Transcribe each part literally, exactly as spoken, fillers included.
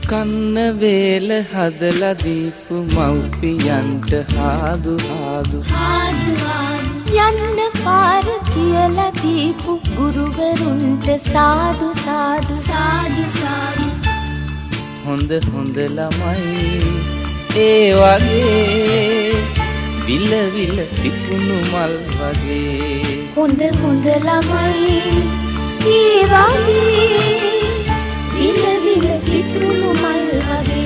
කන්න වේල හදලා දීපු මව්පියන්ට හාදු හාදු හාදු හාදු යන්න පාර කියලා දීපු ගුරුවරුන්ට සාදු සාදු සාදු සාදු හොඳ හොඳ ළමයි ඒ වගේ විල විල පිපුණු මල් වගේ හොඳ හොඳ ළමයි ඒ වගේ විල විල පිපුණු මල් වගේ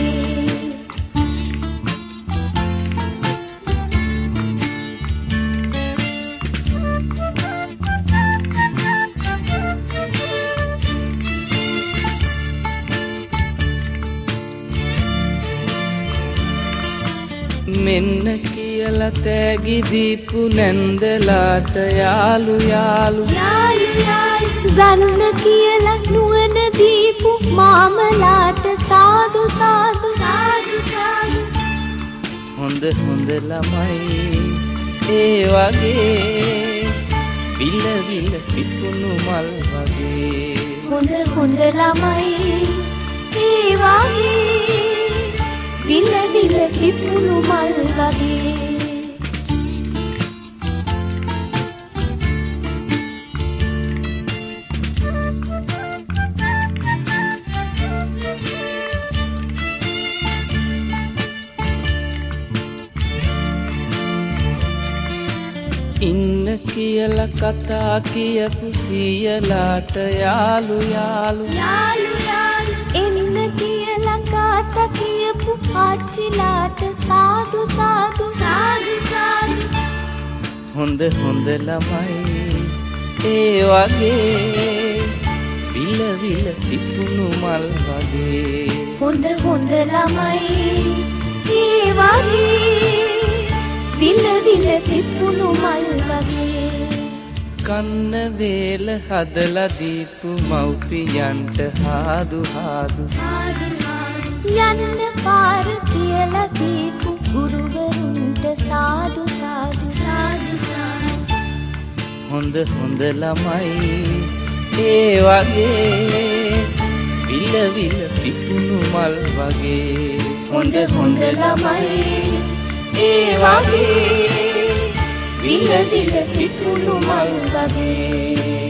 මෙන්න කියලා තෑගි දීපු නැන්දලාට යාළු යාළු යාළු යාළු ගන්න කියලා නුවණ දීපු මාමලාට සාදු සාදු සාදු සාදු හොඳ හොඳ ළමයි ඒ වගේ විල විල පිපුණු මල් වගේ හොඳ හොඳ ළමයි ඒ වගේ විල විල පිපුණු මල් වගේ ඉන්න කියලා කතා කියපු සියලාට යාළු යාළු යාළු යාළු එන්න කියලා කතා කියපු ආච්චිලාට සාදු සාදු සාදු සාදු හොඳ හොඳ ළමයි ඒ වගේ විල විල පිපුණු මල් වගේ හොඳ හොඳ ළමයි ඒ වගේ විල විල පිපුණු මල් වගේ කන්න වේල හදලා දීපු මව්පියන්ට හාදු හාදු හාදු හාදු යන්න පාර කියලා දීපු ගුරුවරුන්ට සාදු සාදු සාදු සාදු හොඳ හොඳ ළමයි ඒ වගේ විල විල පිපුණු මල් වගේ හොඳ හොඳ ළමයි ඒ වගේ විල විල පිපුණු මල් වගේ